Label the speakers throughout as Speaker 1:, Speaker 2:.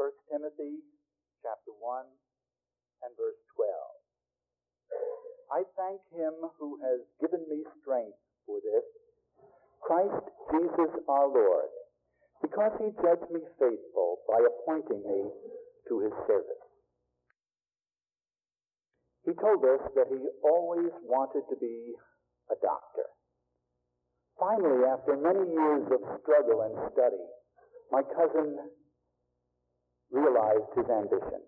Speaker 1: 1 Timothy chapter 1 and verse 12. I thank him who has given me strength for this, Christ Jesus our Lord, because he judged me faithful by appointing me to his service. He told us that he always wanted to be a doctor. Finally, after many years of struggle and study, my cousin realized his ambition.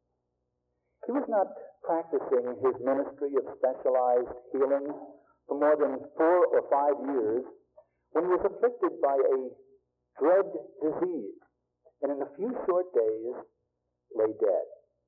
Speaker 1: He was not practicing his ministry of specialized healing for more than 4 or 5 years when he was afflicted by a dread disease, and in a few short days lay dead.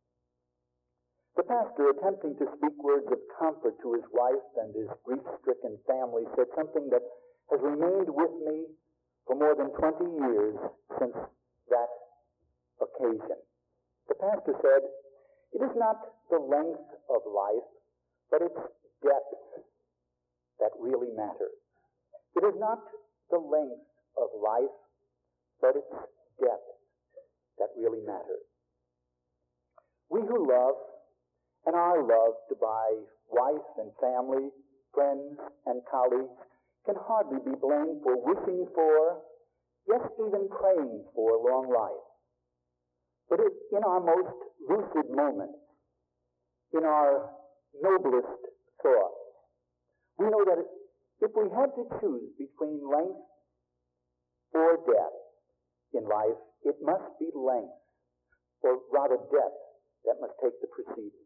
Speaker 1: The pastor, attempting to speak words of comfort to his wife and his grief-stricken family, said something that has remained with me for more than 20 years since that occasion. The pastor said, "It is not the length of life, but its depth that really matters. It is not the length of life, but its depth that really matters." We who love and are loved by wife and family, friends and colleagues, can hardly be blamed for wishing for, yes, even praying for long life. But in our most lucid moments, in our noblest thoughts, we know that if we had to choose between length or depth in life, it must be length, or rather depth, that must take the precedence.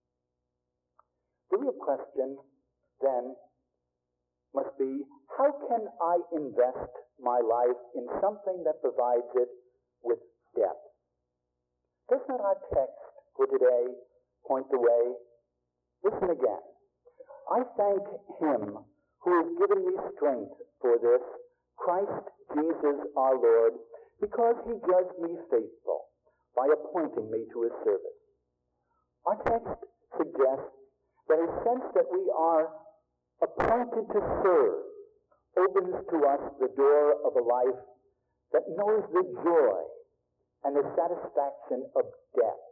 Speaker 1: The real question, then, must be, how can I invest my life in something that provides it with depth? Does not our text for today point the way? Listen again. I thank him who has given me strength for this, Christ Jesus our Lord, because he judged me faithful by appointing me to his service. Our text suggests that a sense that we are appointed to serve opens to us the door of a life that knows the joy and the satisfaction of depth.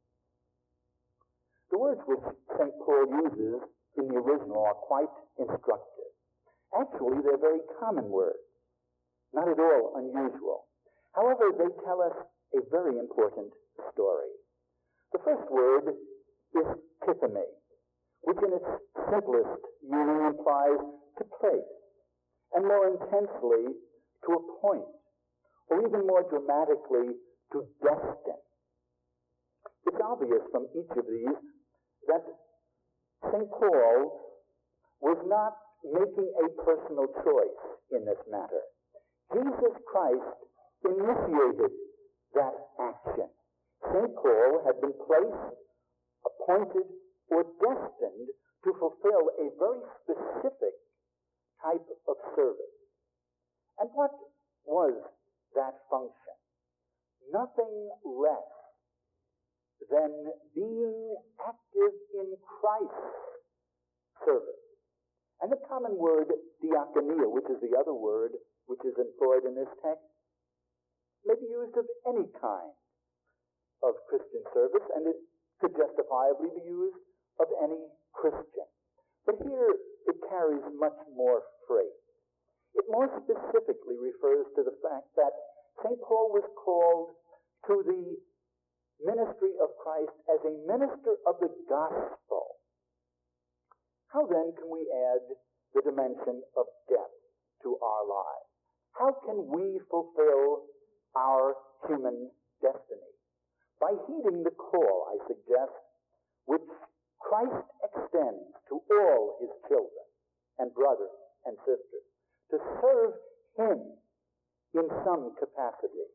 Speaker 1: The words which St. Paul uses in the original are quite instructive. Actually, they're very common words, not at all unusual. However, they tell us a very important story. The first word is typheme, which in its simplest meaning implies to place, and more intensely, to appoint, or even more dramatically, to destine. It's obvious from each of these that St. Paul was not making a personal choice in this matter. Jesus Christ initiated that action. St. Paul had been placed, appointed, or destined to fulfill a very specific type of service. And what was that function? Nothing less than being active in Christ's service. And the common word diakonia, which is the other word which is employed in this text, may be used of any kind of Christian service, and it could justifiably be used of any Christian. But here it carries much more freight. It more specifically refers to the fact that St. Paul was called to the ministry of Christ as a minister of the gospel. How then can we add the dimension of depth to our lives? How can we fulfill our human destiny? By heeding the call, I suggest, which Christ extends to all his children and brothers and sisters, to serve him in some capacity.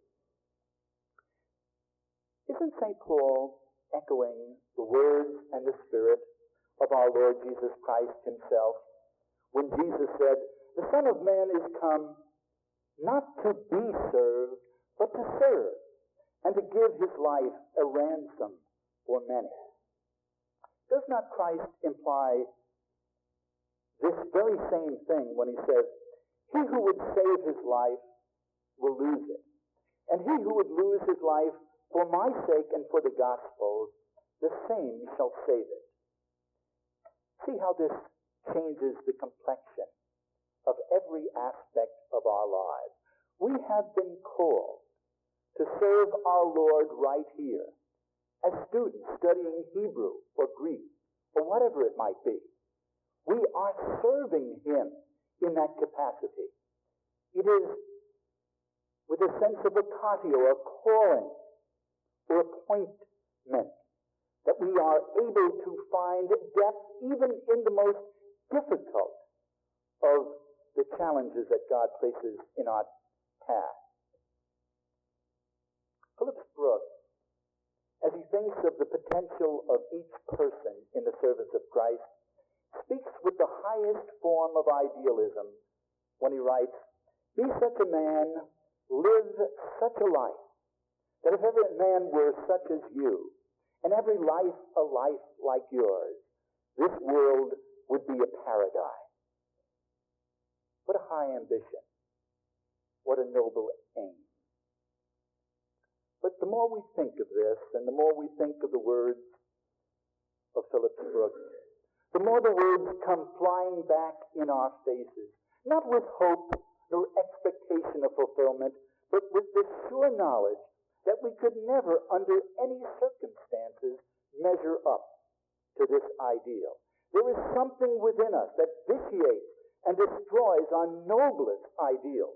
Speaker 1: Isn't St. Paul echoing the words and the spirit of our Lord Jesus Christ himself when Jesus said, "The Son of Man is come not to be served, but to serve, and to give his life a ransom for many"? Does not Christ imply this very same thing when he says, "He who would save his life will lose it, and he who would lose his life for my sake and for the gospel, the same shall save it. See how this changes the complexion of every aspect of our lives. We have been called to serve our Lord right here as students studying Hebrew or Greek or whatever it might be. We are serving Him in that capacity. It is with a sense of vocatio, a calling, or appointment, that we are able to find depth even in the most difficult of the challenges that God places in our path. Phillips Brooks, as he thinks of the potential of each person in the service of Christ, speaks with the highest form of idealism when he writes, "Be such a man, live such a life, that if every man were such as you, and every life a life like yours, this world would be a paradise." What a high ambition. What a noble aim. But the more we think of this, and the more we think of the words of Phillips Brooks, the more the words come flying back in our faces, not with hope nor expectation of fulfillment, but with the sure knowledge that we could never, under any circumstances, measure up to this ideal. There is something within us that vitiates and destroys our noblest ideals.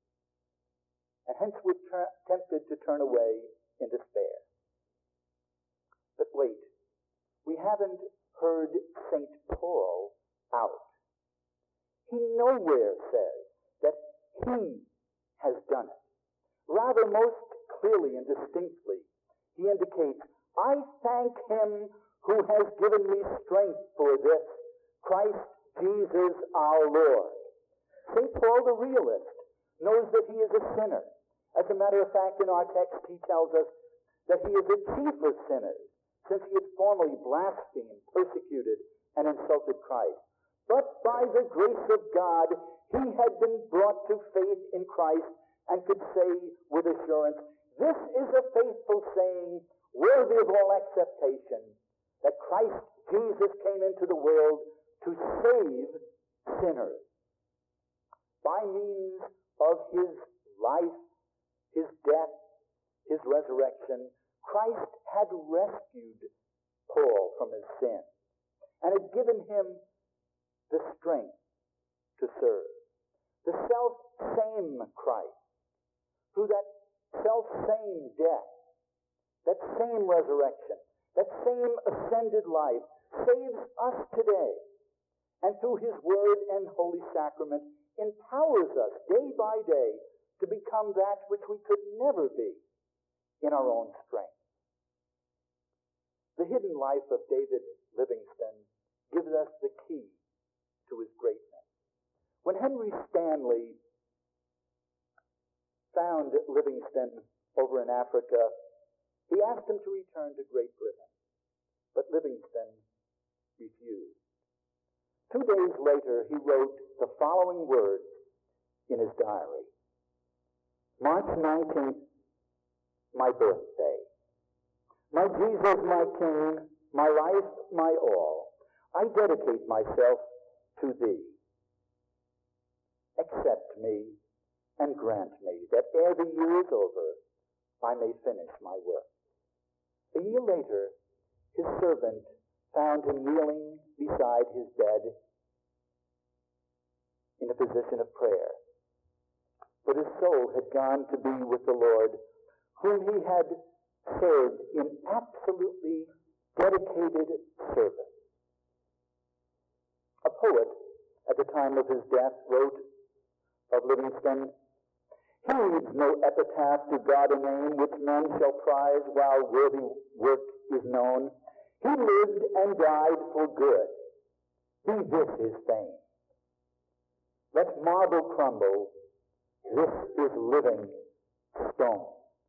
Speaker 1: And hence we're tempted to turn away in despair. But wait, we haven't heard St. Paul out. He nowhere says that he has done it. Rather, most clearly and distinctly, he indicates, "I thank Him who has given me strength for this, Christ Jesus our Lord." St. Paul the realist knows that he is a sinner. As a matter of fact, in our text, he tells us that he is the chief of sinners, since he had formerly blasphemed, persecuted, and insulted Christ. But by the grace of God, he had been brought to faith in Christ and could say with assurance, "This is a faithful saying, worthy of all acceptation, that Christ Jesus came into the world to save sinners." By means of His life, His death, His resurrection, Christ had rescued Paul from his sin and had given him the strength to serve. The self-same Christ, through that self-same death, that same resurrection, that same ascended life, saves us today, and through His Word and Holy Sacrament empowers us day by day to become that which we could never be in our own strength. The hidden life of David Livingstone gives us the key to his greatness. When Henry Stanley found Livingstone over in Africa, he asked him to return to Great Britain, but Livingstone refused. 2 days later, he wrote the following words in his diary. "March 19th, my birthday. My Jesus, my King, my life, my all, I dedicate myself to Thee. Accept me and grant me that ere the year is over, I may finish my work." A year later, his servant found him kneeling beside his bed in a position of prayer. But his soul had gone to be with the Lord, whom he had served in absolutely dedicated service. A poet, at the time of his death, wrote of Livingstone, "He needs no epitaph to God a name which men shall prize while worthy work is known. He lived and died for good. Be this his fame. Let marble crumble, this is living stone."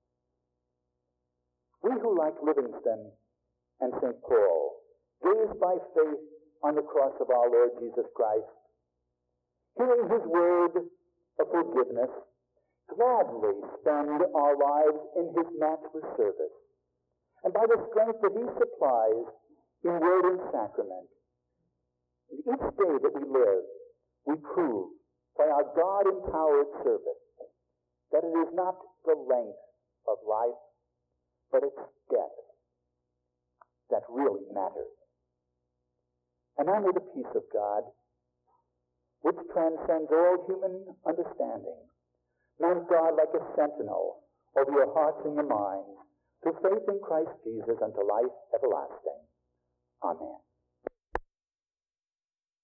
Speaker 1: We who, like Livingstone and St. Paul, gaze by faith on the cross of our Lord Jesus Christ, hearing His word of forgiveness, gladly spend our lives in his matchless service. And by the strength that he supplies in word and sacrament, and each day that we live, we prove by our God-empowered service that it is not the length of life, but its depth that really matters. And now may the peace of God, which transcends all human understanding, mount God like a sentinel over your hearts and your minds, through faith in Christ Jesus unto life everlasting. Amen.